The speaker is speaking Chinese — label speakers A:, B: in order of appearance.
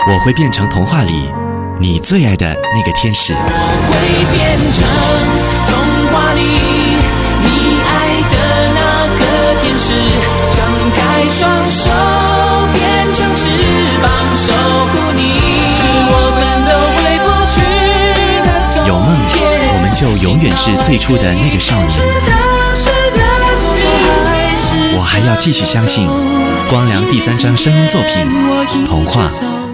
A: 我会变成童话里你最爱的那个天使。
B: 我会变成童话里你爱的那个天使，张开双手变成翅膀守护你，是我们都回不去的。
A: 有梦，我们就永远是最初的那个少年。我还要继续相信光良第3张声音作品《童话》。